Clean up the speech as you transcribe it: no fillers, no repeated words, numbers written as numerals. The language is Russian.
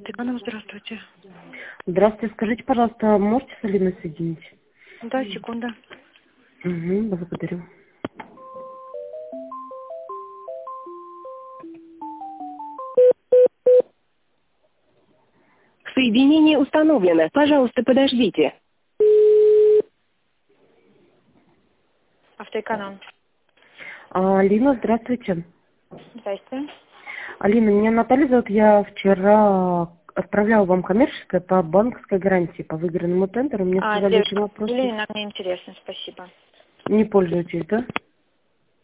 Автоэконом, здравствуйте. Здравствуйте, скажите, пожалуйста, можете с Алиной соединить? Да, секунда. Угу, благодарю. Соединение установлено. Пожалуйста, подождите. Автоэконом. Алина, здравствуйте. Здрасте. Алина, меня Наталья зовут. Я вчера отправляла вам коммерческое по банковской гарантии, по выигранному тендеру. Мне сказали, этим Девушка, вопросом или нам не интересно, спасибо. не пользуетесь, да?